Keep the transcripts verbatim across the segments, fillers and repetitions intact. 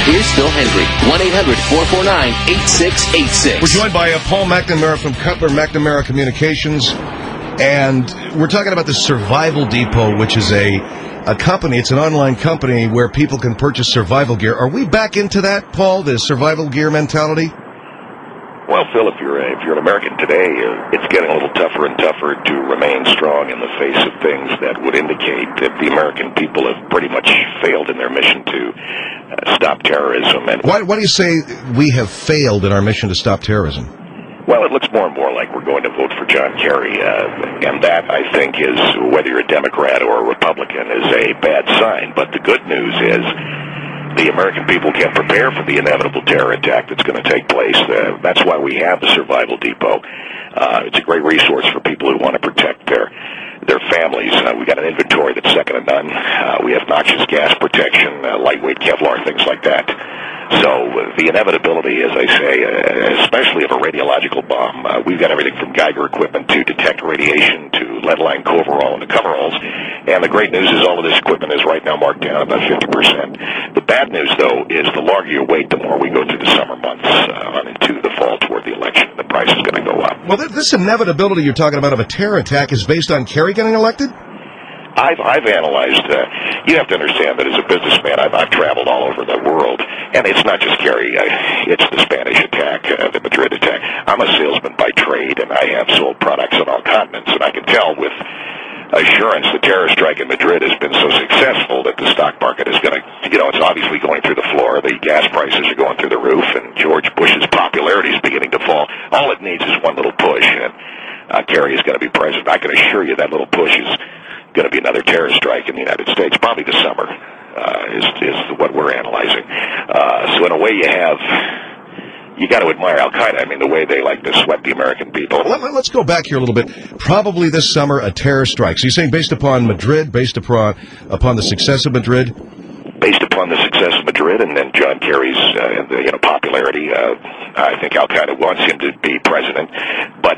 Here's Phil Hendry, one eight hundred four four nine eight six eight six. We're joined by uh, Paul McNamara from Cutler McNamara Communications, and we're talking about the Survival Depot, which is a, a company. It's an online company where people can purchase survival gear. Are we back into that, Paul, the survival gear mentality? Well, Phil, if you're a, if you're an American today, uh, it's getting a little tougher and tougher to remain strong in the face of things that would indicate that the American people have pretty much failed in their mission to uh, stop terrorism. And why, why do you say we have failed in our mission to stop terrorism? Well, it looks more and more like we're going to vote for John Kerry, uh, and that, I think, is, whether you're a Democrat or a Republican, is a bad sign. But the good news is the American people can prepare for the inevitable terror attack that's going to take place. Uh, that's why we have the Survival Depot. Uh, it's a great resource for people who want to protect their their families. Uh, we got an inventory that's second to none. Uh, we have noxious gas protection, uh, lightweight Kevlar, things like that. So uh, the inevitability, as I say, uh, especially of a radiological bomb, uh, we've got everything from Geiger equipment to detect radiation to lead-line coverall and the coveralls. And the great news is all of this equipment is right now marked down about fifty percent. The bad news, though, is the longer you wait, the more we go through the summer months uh, on into the fall toward the election. The price is going to go up. Well, this inevitability you're talking about of a terror attack is based on Kerry getting elected? I've, I've analyzed, uh, you have to understand that as a businessman, I've, I've traveled all over the world, and it's not just Kerry, uh, it's the Spanish attack, uh, the Madrid attack. I'm a salesman by trade, and I have sold products on all continents, and I can tell with assurance the terror strike in Madrid has been so successful that the stock market is going to, you know, it's obviously going through the floor, the gas prices are going through the roof, and George Bush's popularity is beginning to fall. All it needs is one little push, and uh, Kerry is going to be president. I can assure you that little push is going to be another terror strike in the United States, probably this summer, uh, is, is what we're analyzing. Uh, so in a way you have, you got to admire Al-Qaeda. I mean, the way they like to sweat the American people. Let, let's go back here a little bit. Probably this summer, a terror strike. So you're saying based upon Madrid, based upon, upon the success of Madrid? Based upon the success of Madrid and then John Kerry's uh, the, you know, popularity, uh, I think Al-Qaeda wants him to be president. But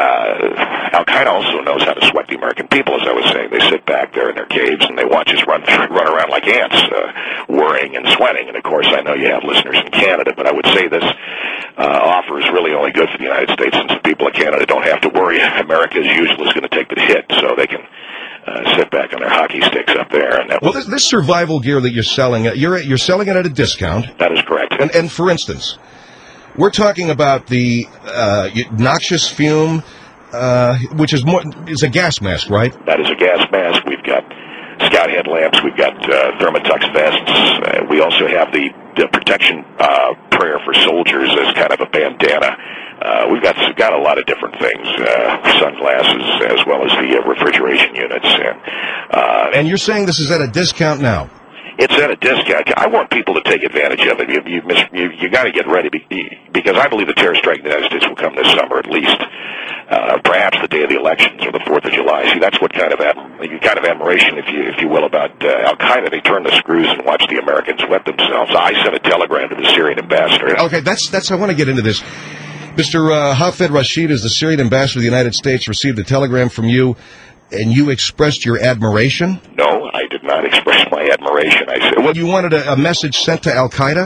uh, Al-Qaeda also knows how to sweat the American people, as I was saying. They sit back there in their caves and they watch us run run around like ants, uh, worrying and sweating. And, of course, I know you have listeners in Canada, but I would say this uh, offer is really only good for the United States since the people of Canada don't have to worry. America, as usual, is going to take the hit, so they can Uh, sit back on their hockey sticks up there. And that well, this, this survival gear that you're selling, uh, you're you're selling it at a discount. That is correct. And, and for instance, we're talking about the uh, noxious fume, uh, which is more is a gas mask, right? That is a gas mask. We've got scout headlamps. We've got uh, Thermotux vests. Uh, we also have the, the protection uh, prayer for soldiers as kind of a bandana. Uh, we've got got a lot of different things, uh, sunglasses as well as the uh, refrigeration units. And, uh, and you're saying this is at a discount now? It's at a discount. I want people to take advantage of it. You you, miss, you, you got to get ready because I believe the terror strike in the United States will come this summer at least, uh, perhaps the day of the elections or the Fourth of July. See, that's what kind of ad- kind of admiration, if you if you will, about uh, Al Qaeda. They turn the screws and watch the Americans wet themselves. I sent a telegram to the Syrian ambassador. Okay, that's that's. I want to get into this. Mister Uh, Hafed Rashid is the Syrian ambassador of the United States, received a telegram from you, and you expressed your admiration? No, I did not express my admiration. I said, well, you wanted a, a message sent to Al-Qaeda?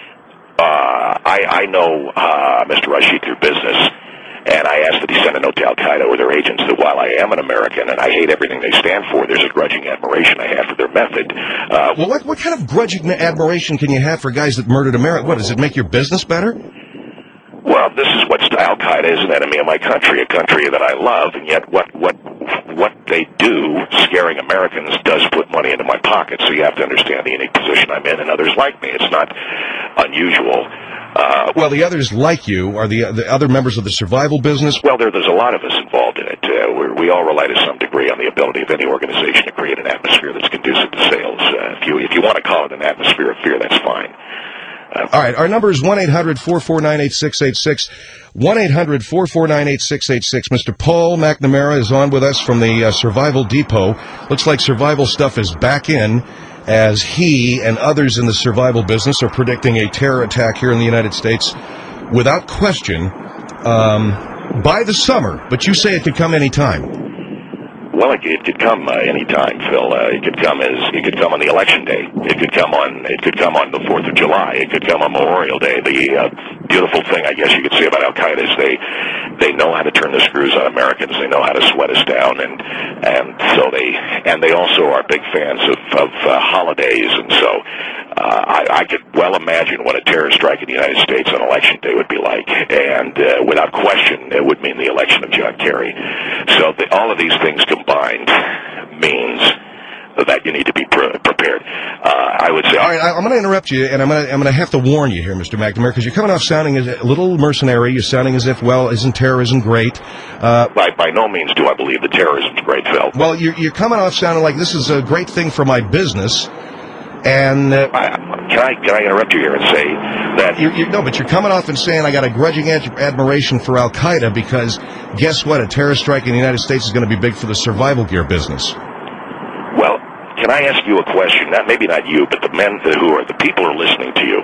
Uh, I, I know uh, Mister Rashid through business, and I asked that he send a note to Al-Qaeda or their agents that while I am an American and I hate everything they stand for, there's a grudging admiration I have for their method. Uh, well, what, what kind of grudging admiration can you have for guys that murdered America? What, does it make your business better? Well, this is what Al-Qaeda is, an enemy of my country, a country that I love, and yet what what what they do, scaring Americans, does put money into my pocket, so you have to understand the unique position I'm in, and others like me. It's not unusual. Uh, well, the others like you are the, the other members of the survival business? Well, there, there's a lot of us involved in it. Uh, we're, we all rely to some degree on the ability of any organization to create an atmosphere that's conducive to sales. Uh, if you if you want to call it an atmosphere of fear, that's fine. Uh, All right, our number is one eight hundred four four nine eight six eight six, one eight hundred four four nine eight six eight six. Mister Paul McNamara is on with us from the uh, Survival Depot. Looks like survival stuff is back in, as he and others in the survival business are predicting a terror attack here in the United States without question um, by the summer, but you say it could come any time. well, it, it could come uh, any time, Phil. Uh, it could come as it could come on the election day. It could come on. It could come on the Fourth of July. It could come on Memorial Day. The uh, beautiful thing, I guess, you could say about Al Qaeda is they they know how to turn the screws on Americans. They know how to sweat us down, and and so they and they also are big fans of of uh, holidays, and so uh, I, I could well imagine what a terror strike in the United States on election day would be like, and uh, without question, it would mean the election of John Kerry. So the, all of these things combined means that you need to be pre- prepared. Uh, I would say. All right, I, I'm going to interrupt you, and I'm going to I'm going to have to warn you here, Mister McNamara, because you're coming off sounding as a little mercenary. You're sounding as if, well, isn't terrorism great? Uh, by by no means do I believe that terrorism's great, Phil. Well, you're you're coming off sounding like this is a great thing for my business, and uh, I, can I can I interrupt you here and say that you, you, no, but you're coming off and saying I got a grudging ad- admiration for Al Qaeda because guess what? A terror strike in the United States is going to be big for the survival gear business. Well, can I ask you a question? Not maybe not you, but the men who are the people who are listening to you.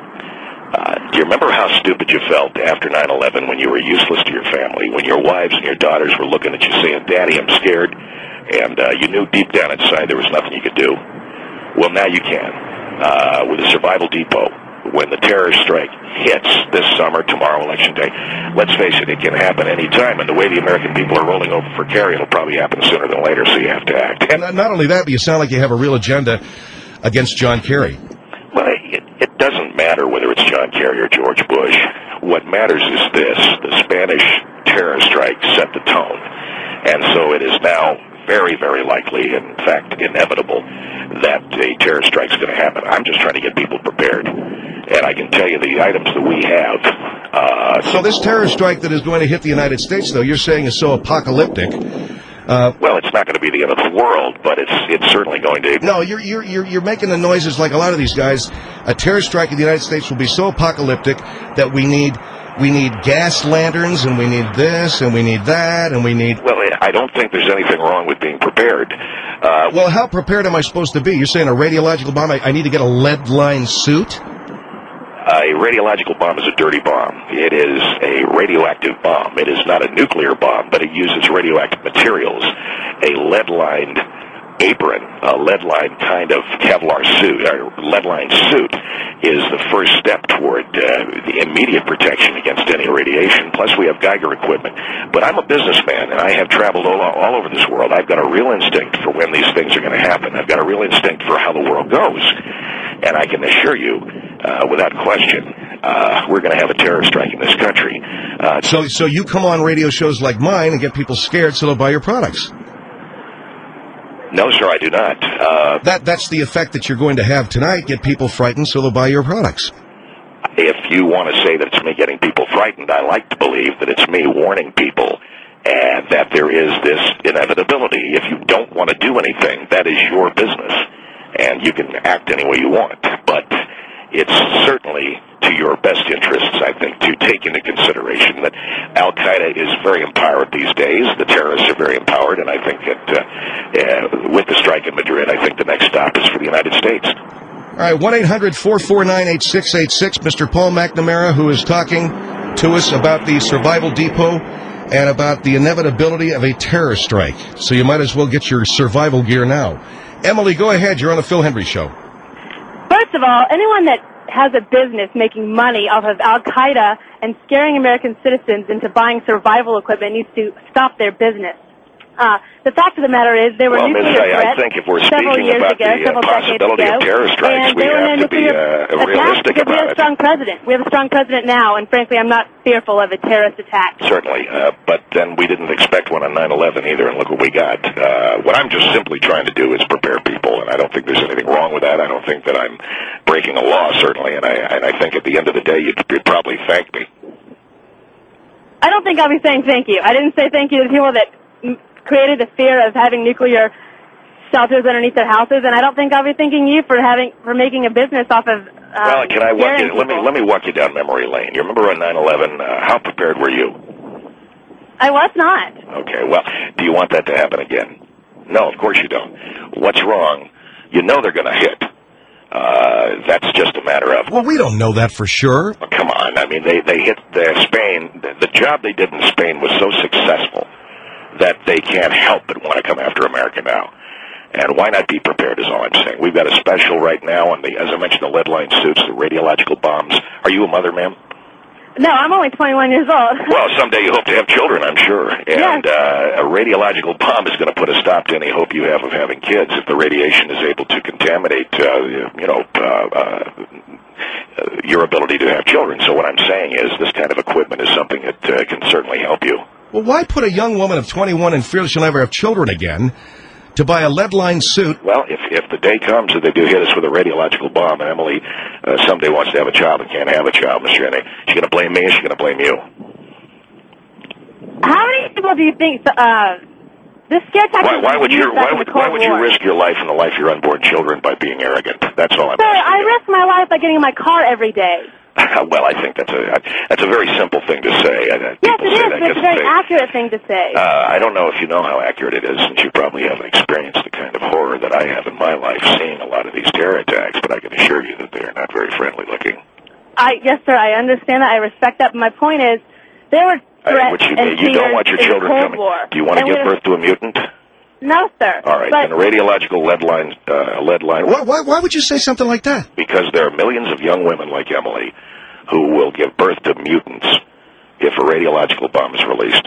Uh, do you remember how stupid you felt after nine eleven when you were useless to your family, when your wives and your daughters were looking at you saying, "Daddy, I'm scared," and uh, you knew deep down inside there was nothing you could do? Well, now you can. Uh, with the Survival Depot, when the terror strike hits this summer, tomorrow, election day, let's face it, it can happen any time. And the way the American people are rolling over for Kerry, it'll probably happen sooner than later, so you have to act. And not only that, but you sound like you have a real agenda against John Kerry. Well, it, it doesn't matter whether it's John Kerry or George Bush. What matters is this. The Spanish terror strike set the tone. And so it is now very, very likely, in fact, inevitable, that a terror strike's going to happen. I'm just trying to get people prepared. And I can tell you the items that we have. Uh, so this terror strike that is going to hit the United States, though, you're saying is so apocalyptic. Uh, well, it's not going to be the end of the world, but it's it's certainly going to. No, you're you're you're you're making the noises like a lot of these guys. A terror strike in the United States will be so apocalyptic that we need we need gas lanterns and we need this and we need that and we need. Well, I don't think there's anything wrong with being prepared. Uh, well, how prepared am I supposed to be? You're saying a radiological bomb? I, I need to get a lead-lined suit? A radiological bomb is a dirty bomb. It is a radioactive bomb. It is not a nuclear bomb, but it uses radioactive materials. A lead-lined apron, a lead-lined kind of Kevlar suit, or lead-lined suit, is the first step toward uh, the immediate protection against any radiation. Plus, we have Geiger equipment. But I'm a businessman, and I have traveled all, all over this world. I've got a real instinct for when these things are going to happen. I've got a real instinct for how the world goes. And I can assure you, uh, without question, uh, we're going to have a terror strike in this country. Uh, so, so you come on radio shows like mine and get people scared so they'll buy your products? No, sir, I do not. Uh, that That's the effect that you're going to have tonight, get people frightened so they'll buy your products. If you want to say that it's me getting people frightened, I like to believe that it's me warning people and that there is this inevitability. If you don't want to do anything, that is your business, and you can act any way you want. But it's certainly to your best interests, I think, to take into consideration that Al-Qaeda is very empowered these days. The terrorists are very empowered, and I think that uh, uh, with the strike in Madrid, I think the next stop is for the United States. All right, one eight hundred four four nine eight six eight six. Mister Paul McNamara, who is talking to us about the Survival Depot and about the inevitability of a terror strike. So you might as well get your survival gear now. Emily, go ahead. You're on the Phil Hendry Show. First of all, anyone that has a business making money off of Al-Qaeda and scaring American citizens into buying survival equipment needs to stop their business. Uh, the fact of the matter is there were well, nuclear Miz Fay, threats I think if we're several speaking years about ago, the uh, several possibility decades of ago, terror strikes, and we there were have no to be nuclear uh, attacks realistic because we have about a strong president. We have a strong president now, and frankly, I'm not fearful of a terrorist attack. Certainly, uh, but then we didn't expect one on nine eleven either, and look what we got. Uh, what I'm just simply trying to do is prepare people, and I don't think there's anything wrong with that. I don't think that I'm breaking a law, certainly, and I, and I think at the end of the day, you'd, you'd probably thank me. I don't think I'll be saying thank you. I didn't say thank you to the people that created the fear of having nuclear shelters underneath their houses, and I don't think I'll be thanking you for having for making a business off of. Um, well, can I walk you? People. Let me let me walk you down memory lane. You remember on nine eleven? Uh, how prepared were you? I was not. Okay. Well, do you want that to happen again? No, of course you don't. What's wrong? You know they're going to hit. Uh, that's just a matter of... Well, we don't know that for sure. Oh, come on. I mean, they, they hit uh, Spain. The, the job they did in Spain was so successful that they can't help but want to come after America now. And why not be prepared is all I'm saying. We've got a special right now on the, as I mentioned, the lead line suits, the radiological bombs. Are you a mother, ma'am? No, I'm only twenty-one years old. Well, someday you hope to have children, I'm sure. And yes. uh, a radiological bomb is going to put a stop to any hope you have of having kids if the radiation is able to contaminate, uh, you know, uh, uh, your ability to have children. So what I'm saying is this kind of equipment is something that uh, can certainly help you. Well, why put a young woman of twenty-one in fear she'll never have children again to buy a lead-lined suit? Well, if if the day comes that they do hit us with a radiological bomb, and Emily uh, someday wants to have a child and can't have a child, Mister Henry, she's going to blame me or she's going to blame you? How many people do you think uh, this scare tactic? Why, why would you why would why would you War? risk your life and the life of your unborn children by being arrogant? That's all I'm Sir, asking I you. risk my life by getting in my car every day. Well, I think that's a that's a very simple thing to say. Yes, People it say is, that but it's a very say, accurate thing to say. Uh, I don't know if you know how accurate it is, since you probably haven't experienced the kind of horror that I have in my life seeing a lot of these terror attacks, but I can assure you that they are not very friendly looking. I Yes, sir, I understand that. I respect that. But my point is, there were threats I, which you, and you don't fears want your in children the Cold coming. War. Do you want to And give we- birth to a mutant? No, sir. All right, But then a radiological lead line, uh, lead line. Why, why, why would you say something like that? Because there are millions of young women like Emily who will give birth to mutants if a radiological bomb is released.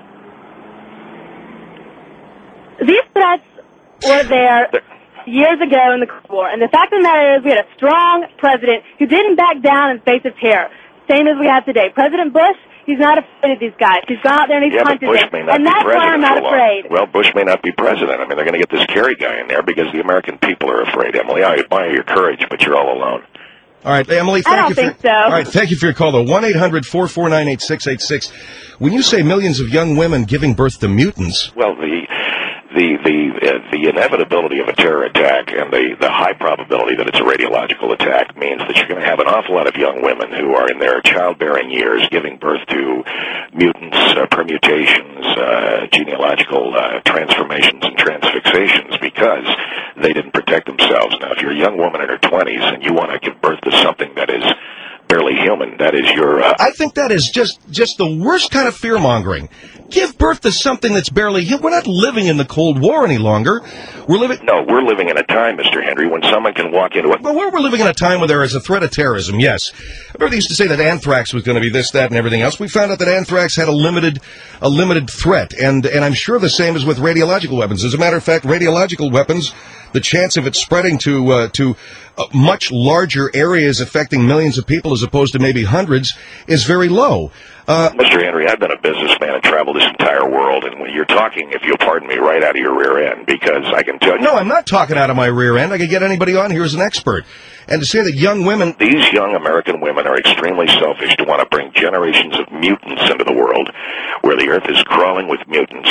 these threats were there years ago in the Cold War. And the fact of the matter is we had a strong president who didn't back down in the face of terror, same as we have today. President Bush, he's not afraid of these guys. He's gone out there and he's Yeah, but hunted Bush them. may not And be that's why president I'm not for long. afraid. Well, Bush may not be president. I mean, they're going to get this Kerry guy in there because the American people are afraid. Emily, I admire your courage, but you're all alone. All right, Emily, thank I don't you think for, so. All right, thank you for your call, though. one eight hundred four four nine eight six eight six. When you say millions of young women giving birth to mutants... Well, the the the uh, the inevitability of a terror attack and the, the high probability that it's a radiological attack means that you're going to have an awful lot of young women who are in their childbearing years giving birth to mutants, uh, permutations, uh, genealogical uh, transformations and transfixations because they didn't protect themselves. Now, if you're a young woman in her twenties and you want to give birth to something that is barely human, that is your... Uh, I think that is just, just the worst kind of fear-mongering. Give birth to something that's barely human. We're not living in the Cold War any longer. We're living... No, we're living in a time, Mister Henry, when someone can walk into a... But we're, we're living in a time where there is a threat of terrorism, yes. I remember they used to say that anthrax was going to be this, that, and everything else. We found out that anthrax had a limited a limited threat, and, and I'm sure the same is with radiological weapons. As a matter of fact, radiological weapons, the chance of it spreading to uh, to uh, much larger areas affecting millions of people as opposed to maybe hundreds is very low. Uh, Mister Henry, I've been a businessman and traveled this entire world, and when you're talking, if you'll pardon me, right out of your rear end, because I can tell you... No, I'm not talking out of my rear end. I could get anybody on here as an expert. And to say that young women... These young American women are extremely selfish to want to bring generations of mutants into the world, where the earth is crawling with mutants,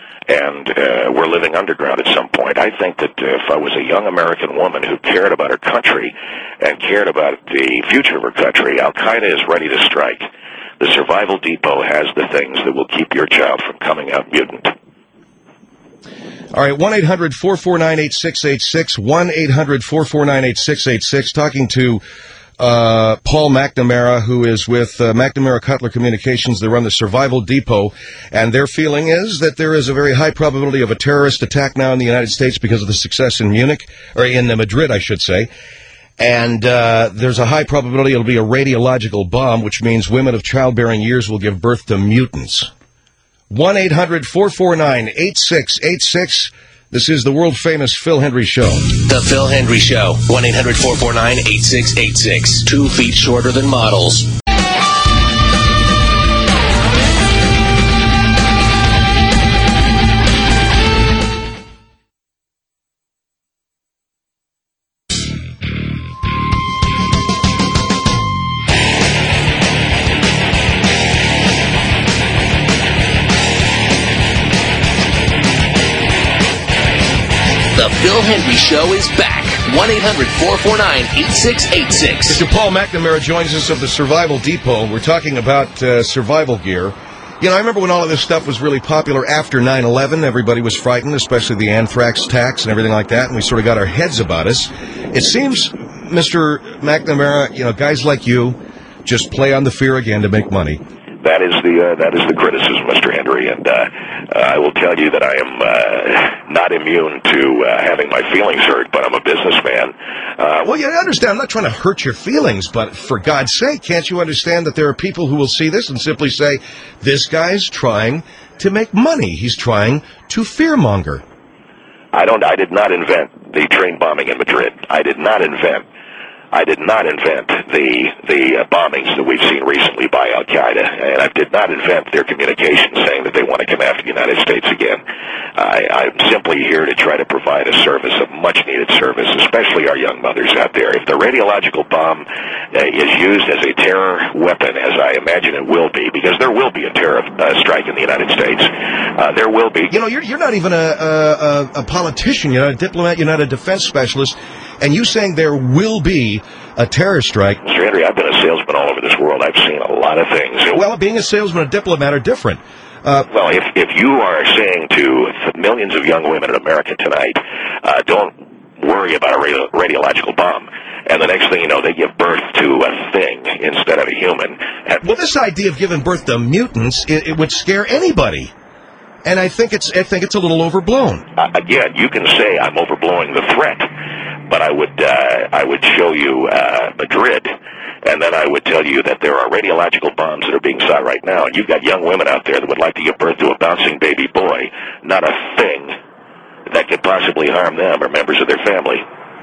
and uh, we're living underground at some point. I think that uh, if I was a young American woman who cared about her country and cared about the future of her country, Al-Qaeda is ready to strike. The Survival Depot has the things that will keep your child from coming out mutant. All right, one eight hundred four four nine eight six eight six, one eight hundred four four nine eight six eight six, talking to uh, Paul McNamara, who is with uh, McNamara Cutler Communications. They run the Survival Depot, and their feeling is that there is a very high probability of a terrorist attack now in the United States because of the success in Munich, or in Madrid, I should say. And uh, there's a high probability it'll be a radiological bomb, which means women of childbearing years will give birth to mutants. one eight hundred four four nine eight six eight six. This is the world-famous Phil Hendry Show. The Phil Hendry Show. one eight hundred four four nine eight six eight six. Two feet shorter than models. The Phil Hendry Show is back. one eight hundred four four nine eight six eight six. Mister Paul McNamara joins us of the Survival Depot. We're talking about uh, survival gear. You know, I remember when all of this stuff was really popular after nine eleven. Everybody was frightened, especially the anthrax attacks and everything like that, and we sort of got our heads about us. It seems, Mister McNamara, you know, guys like you just play on the fear again to make money. that is the uh, that is the criticism, Mister Henry, and uh, uh, I will tell you that I am uh, not immune to uh, having my feelings hurt, but I'm a businessman. Uh, well, you understand, I'm not trying to hurt your feelings, but for God's sake, can't you understand that there are people who will see this and simply say, this guy's trying to make money. He's trying to fearmonger. I don't. I did not invent the train bombing in Madrid. I did not invent. I did not invent the the uh, bombings that we've seen recently by Al Qaeda, and I did not invent their communications saying that they want to come after the United States again. I, I'm simply here to try to provide a service, a much-needed service, especially our young mothers out there. If the radiological bomb uh, is used as a terror weapon, as I imagine it will be, because there will be a terror uh, strike in the United States, uh, there will be. You know, you're you're not even a, a a politician. You're not a diplomat. You're not a defense specialist. And you saying there will be a terror strike. Mister Henry, I've been a salesman all over this world. I've seen a lot of things. Well, being a salesman and a diplomat are different. Uh, well, if if you are saying to millions of young women in America tonight, uh, don't worry about a radio- radiological bomb, and the next thing you know, they give birth to a thing instead of a human. And well, this idea of giving birth to mutants, it, it would scare anybody. And I think it's I think it's a little overblown. Uh, again, you can say I'm overblowing the threat, but I would uh, I would show you uh, Madrid, and then I would tell you that there are radiological bombs that are being sought right now, and you've got young women out there that would like to give birth to a bouncing baby boy, not a thing that could possibly harm them or members of their family.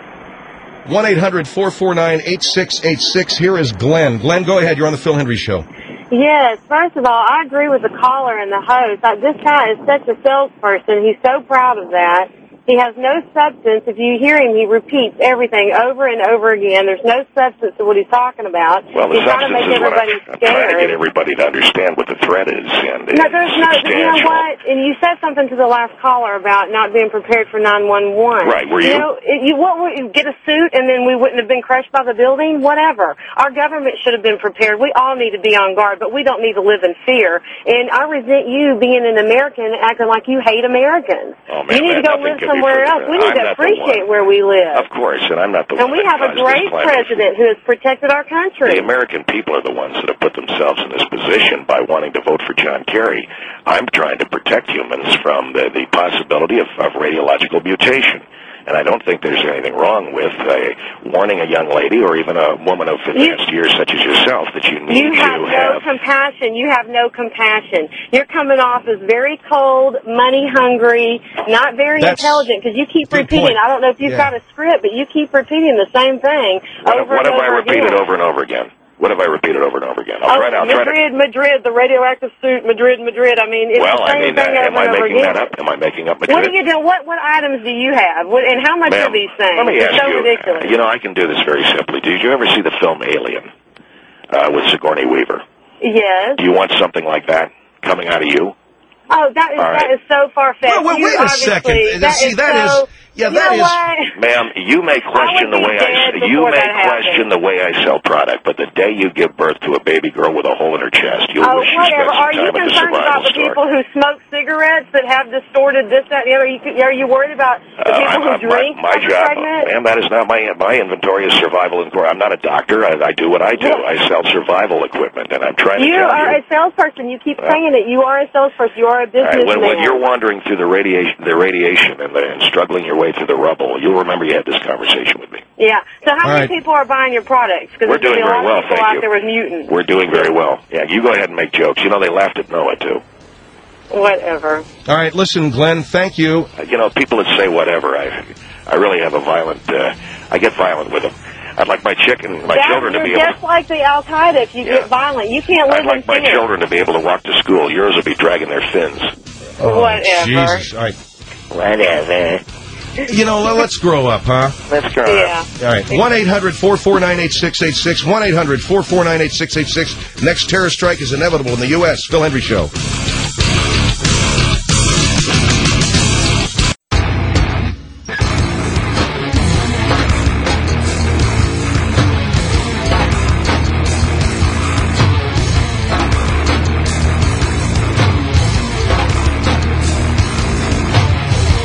one eight hundred four four nine eight six eight six. Here is Glenn. Glenn, go ahead. You're on the Phil Hendry Show. Yes, first of all, I agree with the caller and the host. I, this guy is such a salesperson. He's so proud of that. He has no substance. If you hear him, he repeats everything over and over again. There's no substance to what he's talking about. Well, the he's trying to make substance is what everybody I'm, I'm trying to scared. get everybody to understand what the threat is. And No, there's it's no, you know substantial. what? And you said something to the last caller about not being prepared for nine one one. Right, were you? You know, it- you, what, would you get a suit and then we wouldn't have been crushed by the building? Whatever. Our government should have been prepared. We all need to be on guard, but we don't need to live in fear. And I resent you being an American acting like you hate Americans. Oh, man, you need man, to go nothing live could be somewhere further. else. We need I'm to not the appreciate one. where we live. Of course, and I'm not the And one we that have a caused this great climate. president who has protected our country. The American people are the ones that have put themselves in this position by wanting to vote for John Kerry. I'm trying to protect humans from the, the possibility of, of radiological mutation. And I don't think there's anything wrong with uh, warning a young lady or even a woman of advanced years such as yourself that you need You have to no have. compassion. You have no compassion. You're coming off as very cold, money hungry, not very That's intelligent because you keep good repeating. point. I don't know if you've Yeah. got a script, but you keep repeating the same thing What, over what and have I over repeated again. over and over again? What have I repeated over and over again? I'll Oh, try to. I'll try to. Madrid, Madrid, the radioactive suit, Madrid, Madrid. I mean, it's Well, the I same mean, thing uh, over am I and over making again. that up? Am I making up Madrid? What are you doing? What what items do you have? What, and how much Ma'am, are these things? let me it's ask so you. ridiculous. You know, I can do this very simply. Did you ever see the film Alien uh, with Sigourney Weaver? Yes. Do you want something like that coming out of you? Oh, that is All that right. is so far fetched. Well, well, You wait a obviously- second. That See, is that is- so, yeah, you that know is- what? Ma'am, you may question I would the way be I dead you before may that happened. question the way I sell product, but the day you give birth to a baby girl with a hole in her chest, you'll Oh, wish you whatever. spent some Are you time at the concerned survival about the store. people who smoke cigarettes that have distorted this, that, and the other? Are you, are you worried about the Uh, people I'm- who I'm- drink? my, my after job, pregnant? ma'am, that is not my my inventory is survival and I'm not a doctor. I, I do what I do. Yeah. I sell survival equipment, and I'm trying to You tell are you. a salesperson. You keep Well. saying it. You are a salesperson. You are a All right, businessman. when, when you're wandering through the radiation, the radiation, and, the, and struggling your way through the rubble, you'll remember you had this conversation with me. yeah. So how All many right. people are buying your products? Because We're there's doing a very lot well, of people thank out you. there with mutants. We're doing very well. Yeah, you go ahead and make jokes. You know they laughed at Noah too. Whatever. All right, listen, Glenn, thank you. Uh, You know, people that say whatever, I, I really have a violent. Uh, I get violent with them. I'd like my chicken, my That- children to you're be able. just like the Al Qaeda. If you Yeah. get violent, you can't live I'd like in my fear. children to be able to walk to school. Yours will be dragging their fins. Whatever. Jesus. All right. Whatever. You know, let- let's grow up, huh? Let's go. Yeah. All right. one eight hundred four four nine eight six eight six. one eight hundred four four nine eight six eight six. Next terror strike is inevitable in the U S Phil Hendry Show.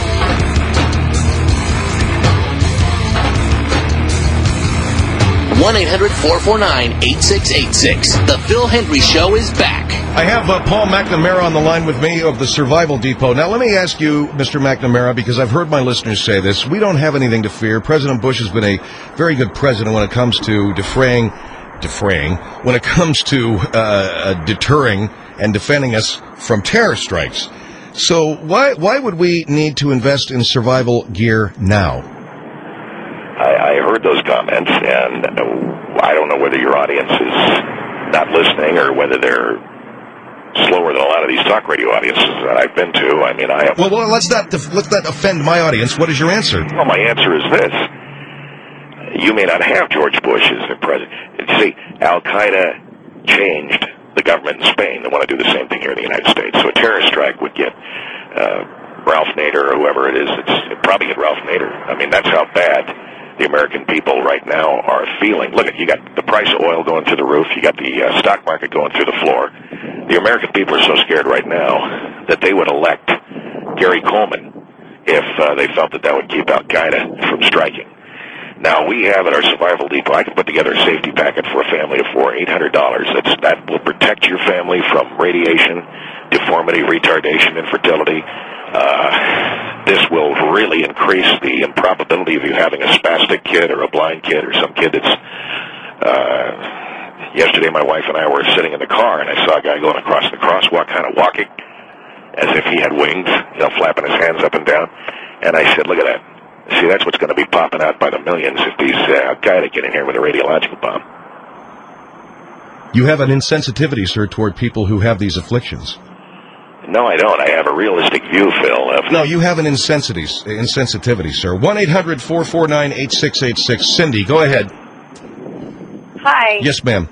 one eight hundred, four four nine, eight six eight six. The Bill Henry Show is back. I have uh, Paul McNamara on the line with me of the Survival Depot. Now, let me ask you, Mister McNamara, because I've heard my listeners say this. We don't have anything to fear. President Bush has been a very good president when it comes to defraying, defraying, when it comes to uh, deterring and defending us from terror strikes. So why why would we need to invest in survival gear now? I, I heard those comments, and uh, I don't know whether your audience is not listening or whether they're slower than a lot of these talk radio audiences that I've been to. I mean, I have... Well, well let's not def- let's not offend my audience. What is your answer? Well, my answer is this. You may not have George Bush as the president. You see, Al-Qaeda changed the government in Spain. They want to do the same thing here in the United States. So a terrorist strike would get uh, Ralph Nader or whoever it is. It's it'd probably get Ralph Nader. I mean, that's how bad the American people right now are feeling. Look, you got the price of oil going through the roof. You got the uh, stock market going through the floor. The American people are so scared right now that they would elect Gary Coleman if uh, they felt that that would keep Al-Qaeda from striking. Now, we have at our Survival Depot, I can put together a safety packet for a family of four, eight hundred dollars. That's, that will protect your family from radiation, deformity, retardation, infertility. Uh, this will really increase the improbability of you having a spastic kid or a blind kid or some kid that's... Uh, yesterday, my wife and I were sitting in the car, and I saw a guy going across the crosswalk, kind of walking as if he had wings, you know, flapping his hands up and down. And I said, look at that. See, that's what's going to be popping out by the millions if these uh, Al-Qaeda get in here with a radiological bomb. You have an insensitivity, sir, toward people who have these afflictions. No, I don't. I have a realistic view, Phil. Of no, you have an insensitivity, insensitivity, sir. one eight hundred, four four nine, eight six eight six. Cindy, go ahead. Hi. Yes, ma'am.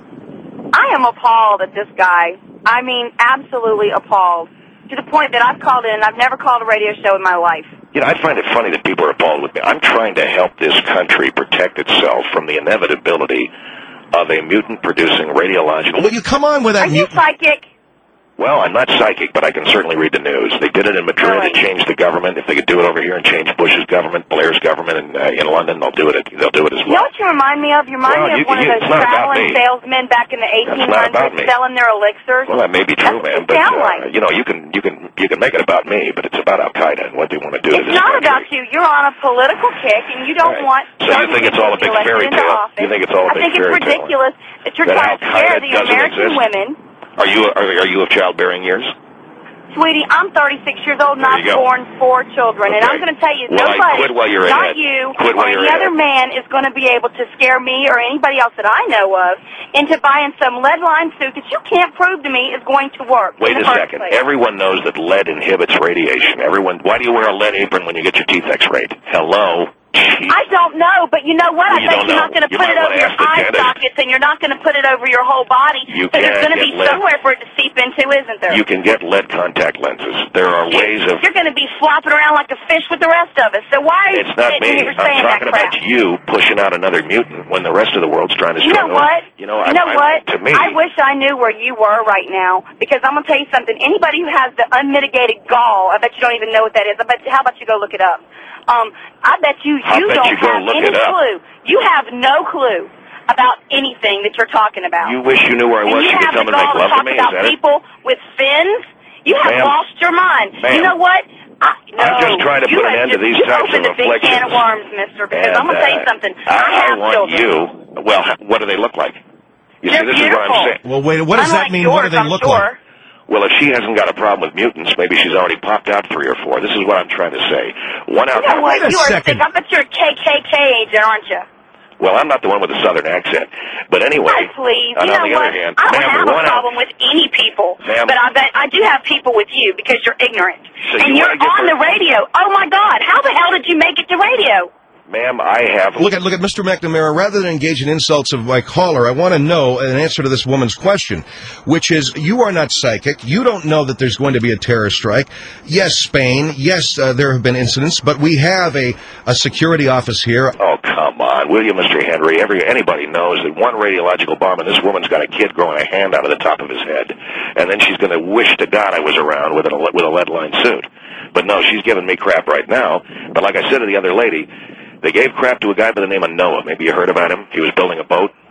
I am appalled at this guy. I mean, absolutely appalled. To the point that I've called in, I've never called a radio show in my life. You know, I find it funny that people are appalled with me. I'm trying to help this country protect itself from the inevitability of a mutant-producing radiological... Will you come on with that Are you psychic? Well, I'm not psychic, but I can certainly read the news. They did it in Madrid Really? and changed the government. If they could do it over here and change Bush's government, Blair's government, and uh, in London, they'll do it. They'll do it as You know well. what you remind me of? You remind Well, me of you- one you- of it's those not about traveling me. salesmen back in the eighteen not about hundreds me. selling their elixirs. Well, that may be true, That's man, what but you sound uh, like. you know, you can you can you can make it about me, but it's about Al Qaeda and what they want to do to It's this not country. about you. You're on a political kick, and you don't Right. want... So you think it's all a big elected fairy into tale? office. You think it's all a I big think fairy it's tale? ridiculous that you're That trying to scare Al-Qaeda the doesn't American exist? women. Are you are, are you of childbearing years? Sweetie, I'm thirty-six years old, and There I've you go. born four children. And Okay. I'm going to tell you, Well, I nobody, quit while you're not ahead. you Quit or while you're any other ahead. man is going to be able to scare me or anybody else that I know of into buying some lead-line suit that you can't prove to me is going to work. Wait in the a first second. place. Everyone knows that lead inhibits radiation. Everyone. Why do you wear a lead apron when you get your teeth X-rayed? Hello. Jeez. I don't know, but you know what? I You bet don't you're know. not going to You put might it over wanna your ask the eye dentist. sockets, and you're not going to put it over your whole body. You So there's can't going to get be lead. somewhere for it to seep into, isn't there? You can get lead contact lenses. There are ways of... You're going to be flopping around like a fish with the rest of us. So why are you It's not sitting me. here I'm saying that talking crap? about you pushing out another mutant when the rest of the world's trying to You know struggle. what? You know, you I, know I, what? To me, I wish I knew where you were right now, because I'm going to tell you something. Anybody who has the unmitigated gall, I bet you don't even know what that is. I bet. How about you go look it up? Um, I bet you I'll you bet don't you go have look any it up. clue. You have no clue about anything that you're talking about. you wish you knew where I and was. you You could have come the and make gall to love talk to me. Is about that it? people with fins. You have Ma'am. lost your mind. Ma'am. You know what? I, no, I'm just trying to you put an have end to just- these you types opened of a big can of afflictions. worms, mister, because And, I'm going to tell you uh, something. I, I have I want children. you. Well, what do they look like? You They're see, this is what I'm beautiful. saying. Well, wait, what does Unlike that mean? yours, What do they I'm look sure. like? Well, if she hasn't got a problem with mutants, maybe she's already popped out three or four. This is what I'm trying to say. One out. You know what? Wait a You are second. sick. I bet you're a K K K agent, aren't you? Well, I'm not the one with the southern accent. But anyway, Oh, please. and You on know the what? other hand, I don't ma'am, have one a out. problem with any people. Ma'am. But I bet I do have people with you because you're ignorant. So and you you're wanna get on her- the radio. Oh, my God. How the hell did you make it to radio? Ma'am, I have... Look at look at Mister McNamara. Rather than engage in insults of my caller, I want to know an answer to this woman's question, which is: you are not psychic. You don't know that there's going to be a terror strike. Yes, Spain. Yes, uh, there have been incidents, but we have a a security office here. Oh, come on, will you, Mister Henry? Every Anybody knows that one radiological bomb, and this woman's got a kid growing a hand out of the top of his head, and then she's going to wish to God I was around with a, with a lead-lined suit. But no, she's giving me crap right now. But like I said to the other lady, they gave crap to a guy by the name of Noah. Maybe you heard about him. He was building a boat,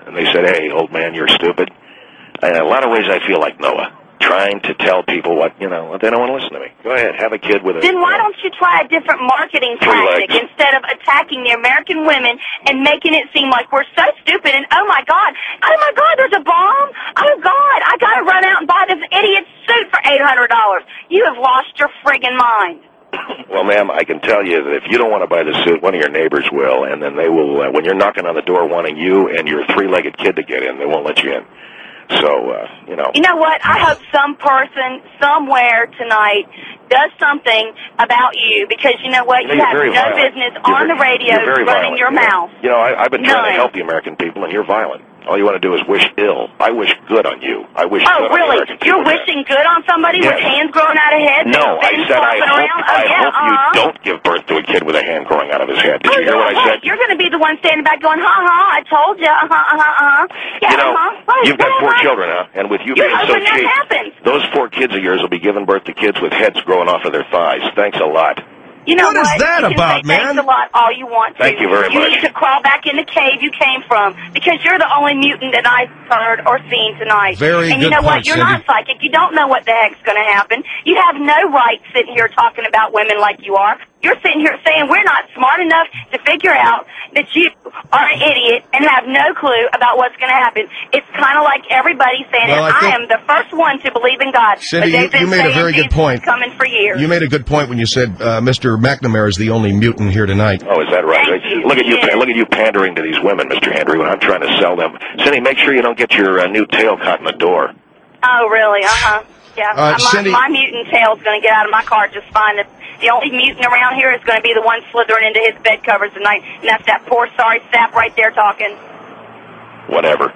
and they said, hey, old man, you're stupid. And in a lot of ways, I feel like Noah, trying to tell people what, you know, they don't want to listen to me. Go ahead, have a kid with a... Then why don't you try a different marketing Three tactic legs. instead of attacking the American women and making it seem like we're so stupid and, oh, my God, oh, my God, there's a bomb? Oh, God, I got to run out and buy this idiot suit for eight hundred dollars. You have lost your friggin' mind. Well, ma'am, I can tell you that if you don't want to buy the suit, one of your neighbors will, and then they will, uh, when you're knocking on the door wanting you and your three-legged kid to get in, they won't let you in. So, uh, you know. You know what? I hope some person somewhere tonight does something about you because, you know what? You You, know, have you're very no violent. business You're on very- the radio you're very running violent. your You know- mouth. You know, I, I've been trying to None. help the American people, and you're violent. All you want to do is wish ill. I wish good on you. I wish Oh, good on the really? American You're people. wishing good on somebody Yes. with hands growing out of heads? No, I and said I flopping hope, around? Oh, I yeah, hope uh-huh. you don't give birth to a kid with a hand growing out of his head. Did Oh, you hear yeah, what I right. said? You're going to be the one standing back going, ha ha, I told you, uh huh, uh huh, uh huh. Yeah, you know, uh-huh. Right, you've got right, four right. children, huh? And with you You're being so hoping that cheap, happens. those four kids of yours will be giving birth to kids with heads growing off of their thighs. Thanks a lot. You know What what? is that you can about, say man? Thanks a lot all you want to. Thank you very You much. need to crawl back in the cave you came from because you're the only mutant that I've heard or seen tonight. Very and you good know point, what? You're Cindy. not psychic. You don't know what the heck's going to happen. You have no right sitting here talking about women like you are. You're sitting here saying we're not smart enough to figure out that you are an idiot and have no clue about what's going to happen. It's kind of like everybody saying, Well, I I, think- am the first one to believe in God. Cindy, but they've you- you been made a saying very good Jesus point. is coming for years. You made a good point when you said uh, Mister McNamara is the only mutant here tonight. Oh, is that right? Thank you. Look at you! Yes. Look at you pandering to these women, Mister Henry. When I'm trying to sell them, Cindy, make sure you don't get your uh, new tail caught in the door. Oh, really? Uh-huh. Yeah. Uh, my, Cindy- my mutant tail's going to get out of my car just fine. The, the only mutant around here is going to be the one slithering into his bed covers tonight, and that's that poor sorry sap right there talking. Whatever.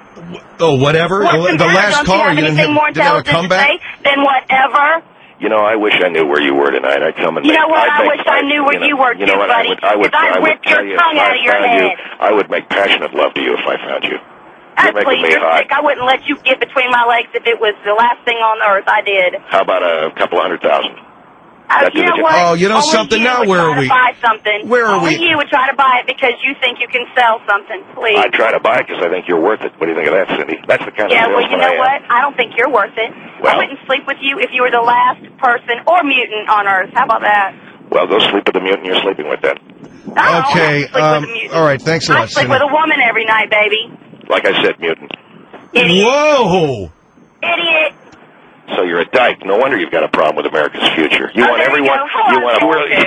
Oh, whatever. What's the the matter? last Don't caller, you you have didn't anything have, more didn't have a intelligent to comeback. say than whatever? You know, I wish I knew where you were tonight. I'd come and You make, know what? I'd I make, wish I knew where know, you were you know too, what? I buddy, would, I would, because I'd I would rip your tell you, tongue if out I of your found you, head. I would make passionate love to you if I found you. Oh, You're making please, me you're hot. sick. I wouldn't let you get between my legs if it was the last thing on earth I did. How about a couple of hundred thousand? Oh, That you did know it. what? Oh, you know Only something? you Now would where try are to we? buy something. Where are Only we? you would try to buy it because you think you can sell something. Please. I try to buy it because I think you're worth it. What do you think of that, Cindy? That's the kind Yeah, of well, you salesman know I am. what? I don't think you're worth it. Well- I wouldn't sleep with you if you were the last person or mutant on Earth. How about that? Well, go sleep with the mutant you're sleeping with then. I don't Okay, wanna sleep um, with a mutant. all right, thanks a I lot, sleep Cindy. with a woman every night, baby. Like I said, mutant. Idiot. Whoa! Idiot. So you're a dyke. No wonder you've got a problem with America's future. You Oh, want there you everyone. go. Hold You on, want hold to on.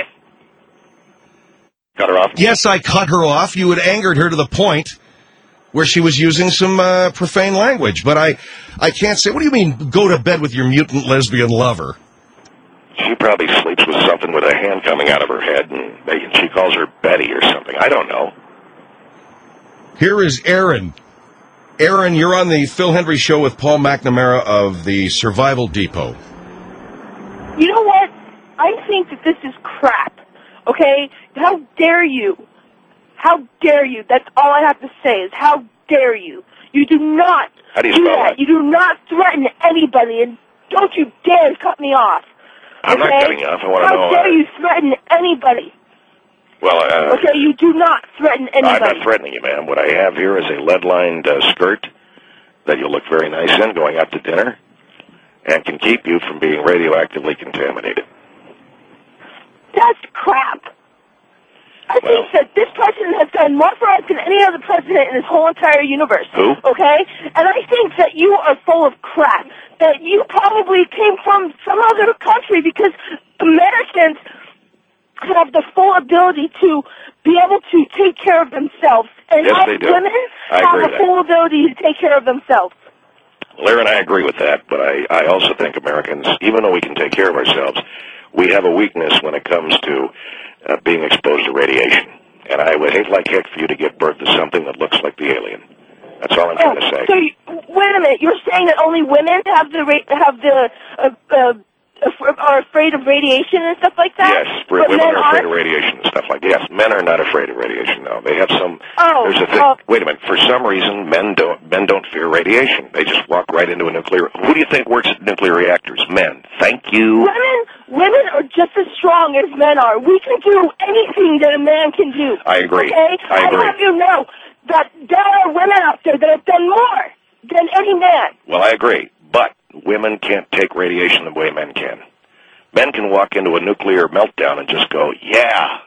cut her off. Yes, I cut her off. You had angered her to the point where she was using some uh, profane language. But I, I can't say. What do you mean? Go to bed with your mutant lesbian lover? She probably sleeps with something with a hand coming out of her head, and they, she calls her Betty or something. I don't know. Here is Aaron. Aaron, you're on the Phil Hendry Show with Paul McNamara of the Survival Depot. You know what? I think that this is crap. Okay? How dare you? How dare you? That's all I have to say is how dare you? You do not How do you do spell that. that? You do not threaten anybody, and don't you dare cut me off. I'm not okay? cutting you off. I want to How know. dare uh, you threaten anybody? Well, uh, Okay, you do not threaten I'm anybody. not threatening you, ma'am. What I have here is a lead-lined uh, skirt that you'll look very nice in going out to dinner and can keep you from being radioactively contaminated. That's crap. I Well- think that this president has done more for us than any other president in this whole entire universe. Who? Okay? And I think that you are full of crap. That you probably came from some other country because Americans have the full ability to be able to take care of themselves. And Yes, us they do. women I have agree the with that. full ability to take care of themselves. Larry and I agree with that, but I, I also think Americans, even though we can take care of ourselves, we have a weakness when it comes to uh, being exposed to radiation. And I would hate like heck for you to give birth to something that looks like the alien. That's all I'm Oh, trying to say. so you, wait a minute. You're saying that only women have the ra- have the uh, uh, af- are afraid of radiation and stuff like that? Yes, but women men are afraid aren't? of radiation and stuff like that. Yes, men are not afraid of radiation, no. They have some... Oh, there's a thing. oh. Wait a minute. For some reason, men don't men don't fear radiation. They just walk right into a nuclear... Who do you think works at nuclear reactors? Men. Thank you. Women, women are just as strong as men are. We can do anything that a man can do. I agree. Okay? I agree. have you know that there are women out there that have done more than any man. Well, I agree, but women can't take radiation the way men can. Men can walk into a nuclear meltdown and just go, yeah.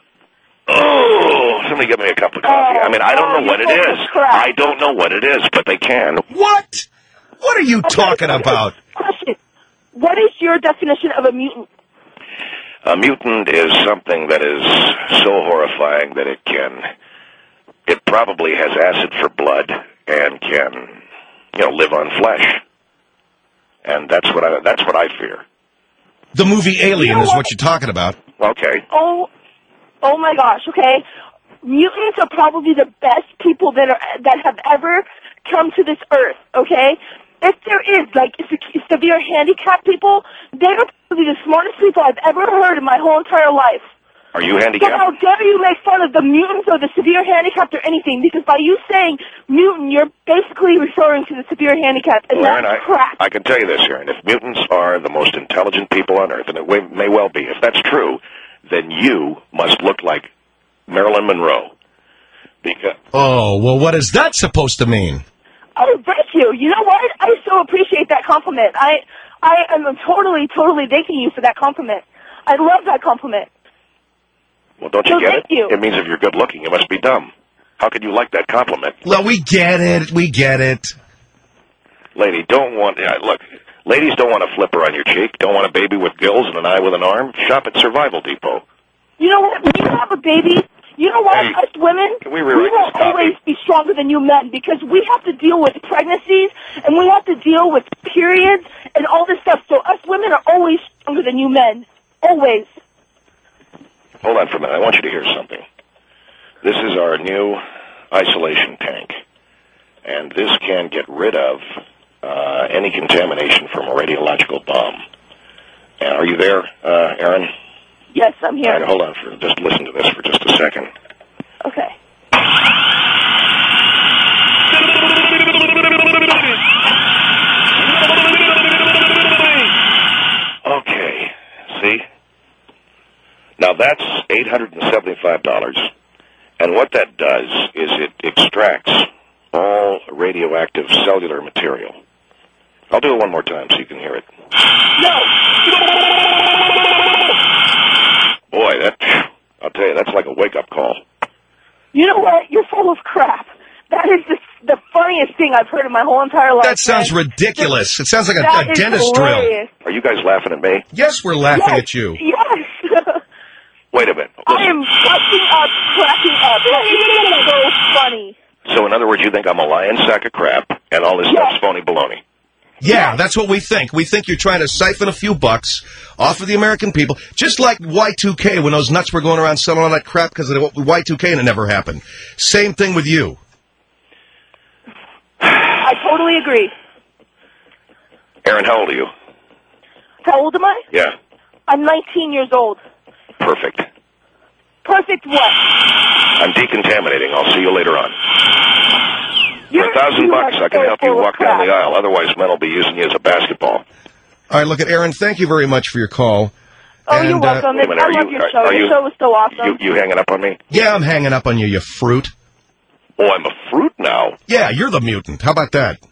Oh, somebody give me a cup of coffee. Oh, I mean, I don't oh, know what it you're full is. of crap. I don't know what it is, but they can. What? What are you Okay, talking okay. about? Question. What is your definition of a mutant? A mutant is something that is so horrifying that it can, it probably has acid for blood and can, you know, live on flesh. And that's what I, that's what I fear. The movie Alien You know is what? what you're talking about. Okay. Oh, oh my gosh. Okay, mutants are probably the best people that are that have ever come to this earth. Okay, if there is like se- severe handicapped people, they are probably the smartest people I've ever heard in my whole entire life. Are you So handicapped? how dare you make fun of the mutants or the severe handicapped or anything? Because by you saying mutant, you're basically referring to the severe handicapped, and Well, that's Aaron, I, crap. I can tell you this, Aaron. If mutants are the most intelligent people on Earth, and it may- may well be, if that's true, then you must look like Marilyn Monroe. Because Oh, well, what is that supposed to mean? Oh, thank you. You know what? I so appreciate that compliment. I, I am totally, totally thanking you for that compliment. I love that compliment. well, don't you So get thank it? you. It means if you're good looking, you must be dumb. How could you like that compliment? Well, we get it. We get it. Lady, don't want, yeah, look, ladies don't want a flipper on your cheek, don't want a baby with gills and an eye with an arm. Shop at Survival Depot. You know what? When you have a baby, you know what? Hey, Us women, can we rewrite will this copy? always be stronger than you men because we have to deal with pregnancies and we have to deal with periods and all this stuff. So us women are always stronger than you men. Always. Hold on for a minute. I want you to hear something. This is our new isolation tank, and this can get rid of uh, any contamination from a radiological bomb. And are you there, uh, Aaron? Yes, I'm All here. right, hold on. For, just listen to this for just a second. Okay. Okay, see? Now that's eight hundred seventy-five dollars. And what that does is it extracts all radioactive cellular material. I'll do it one more time so you can hear it. No. Boy, that, I'll tell you, that's like a wake-up call. You know what? You're full of crap. That is the, the funniest thing I've heard in my whole entire life. That sounds man. ridiculous. It sounds like a, That a is dentist drill. hilarious. Are you guys laughing at me? Yes, we're laughing Yes, at you. Yes. Wait a minute. I Listen. am busting up, cracking up. That is so funny. So in other words, you think I'm a lying sack of crap and all this Yes. stuff's phony baloney? Yeah, that's what we think. We think you're trying to siphon a few bucks off of the American people, just like Y two K when those nuts were going around selling all that crap because of Y two K and it never happened. Same thing with you. I totally agree. Aaron, how old are you? How old am I? Yeah, I'm nineteen years old. perfect. Perfect what? I'm decontaminating. I'll see you later on. For You're- a thousand you bucks, are I can so help you full of walk down crap. the aisle. Otherwise, men will be using you as a basketball. All right, look at Aaron. Thank you very much for your call. Oh, And, you're uh, welcome. Wait a minute, I are love you- your are- show. are Your you- show is so awesome. You, you hanging up on me? Yeah, I'm hanging up on you, you fruit. Oh, I'm a fruit now. Yeah, you're the mutant. How about that?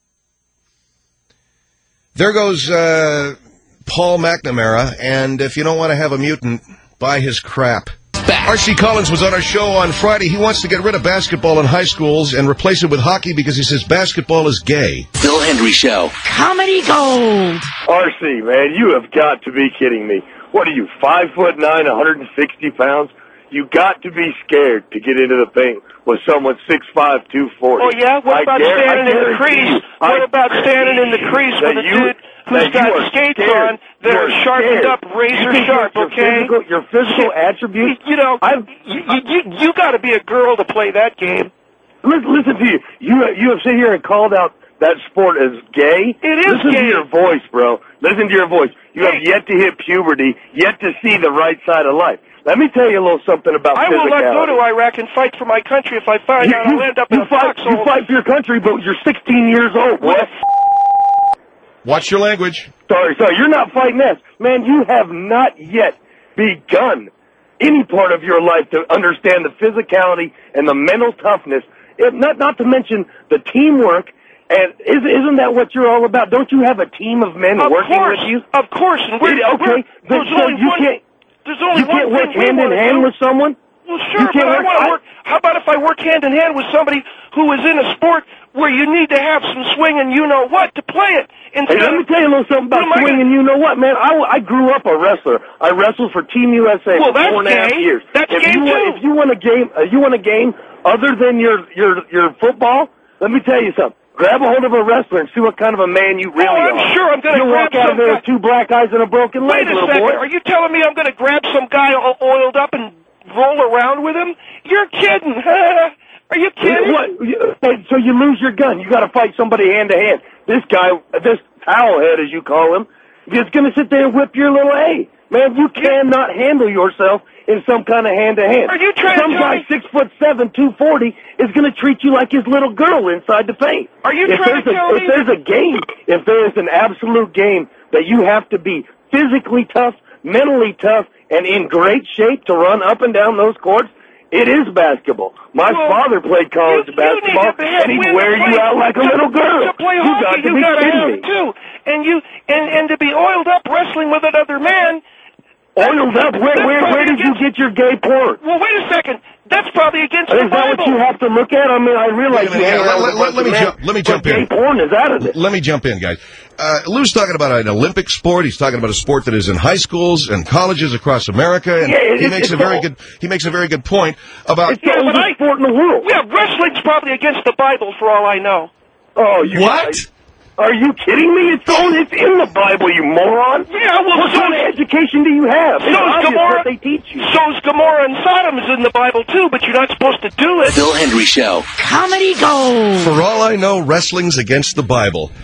There goes uh, Paul McNamara, and if you don't want to have a mutant, buy his crap. Back. R C Collins was on our show on Friday. He wants to get rid of basketball in high schools and replace it with hockey because he says basketball is gay. Bill Henry Show. Comedy Gold. R C, man, you have got to be kidding me. What are you, five foot nine, one hundred sixty pounds? You got to be scared to get into the paint with someone six five, two forty. Oh, yeah? What I about dare- I standing in the guarantee crease? you, What I about standing in the guarantee crease that with a you- dude who's that you got are skates scared. on that You are are sharpened scared. up, razor You think sharp, your okay? Physical, your physical attributes. You know, I've- you, you, you got to be a girl to play that game. Listen, listen to you. You you have sit here and called out that sport as gay. It is Listen gay. to your voice, bro. Listen to your voice. You have Hey. yet to hit puberty, yet to see the right side of life. Let me tell you a little something about I will not go physicality. to Iraq and fight for my country if I find You, out you, I'll end up you in a fight, you foxhole. fight for your country, but you're sixteen years old. What? Watch your language. Sorry, sorry. You're not fighting us. Man, you have not yet begun any part of your life to understand the physicality and the mental toughness It, not not to mention the teamwork. And isn't, isn't that what you're all about? Don't you have a team of men of working course, with you? Of course. And we're, It- okay, we're, but there's so only you one, can't there's only you can't one work thing we hand in wanna hand do. with someone. Well, You sure, but can't I work- want to I- work. How about if I work hand in hand with somebody who is in a sport where you need to have some swing and you know what to play it? Hey, Instead let me of, tell you a little something What about am I swing, gonna- and you know what, man? I, I grew up a wrestler. I wrestled for Team U S A Well, for that's four and a half gay. years. That's if gay, you want, too. if you want a game, uh, you want a game other than your your your football. Let me tell you something. Grab a hold of a wrestler and see what kind of a man you really Oh, I'm are. sure I'm gonna You'll grab walk out some of there guy- with two black eyes and a broken leg, Wait a little second. boy. Are you telling me I'm going to grab some guy all oiled up and roll around with him? You're kidding. Are you kidding? What? You- So you lose your gun. You got to fight somebody hand to hand. This guy, this towelhead, as you call him, is going to sit there and whip your little A. Man, you cannot handle yourself in some kind of hand to hand. Are you trying Some to tell guy me- six foot seven, two forty, is going to treat you like his little girl inside the paint. Are you if trying to there's a, tell if me there's a game, if there is an absolute game that you have to be physically tough, mentally tough, and in great shape to run up and down those courts, it is basketball. My Well, father played college you, basketball, you need to have and he'd win wear to play, you out like a to, little girl. To play you hockey, got to you be got to kidding have me. it too. And you and and to be oiled up wrestling with another man. Oiled up? Where, That's where, probably where did you against- get your gay porn? Well, wait a second. That's probably against Is the that what Bible. you have to look at? I mean, I realize Wait a you minute, hang yeah, around let- with a let- bunch let of me men, jump- let me but jump gay in. porn is out of it. Let me jump in, guys. Uh, Lou's talking about an Olympic sport. He's talking about a sport that is in high schools and colleges across America, and Yeah, it- he it's- makes a it's very all- good he makes a very good point about. It's the Yeah, but oldest I- sport in the world. Yeah, wrestling's probably against the Bible for all I know. Oh, you What? guys- Are you kidding me? It's on, it's in the Bible, you moron. Yeah, well, What so kind of education do you have? It's so is obvious Gomorrah. what they teach you. So's Gomorrah and Sodom is in the Bible too, but you're not supposed to do it. Bill Henry Show. Comedy Gold. For all I know, wrestling's against the Bible.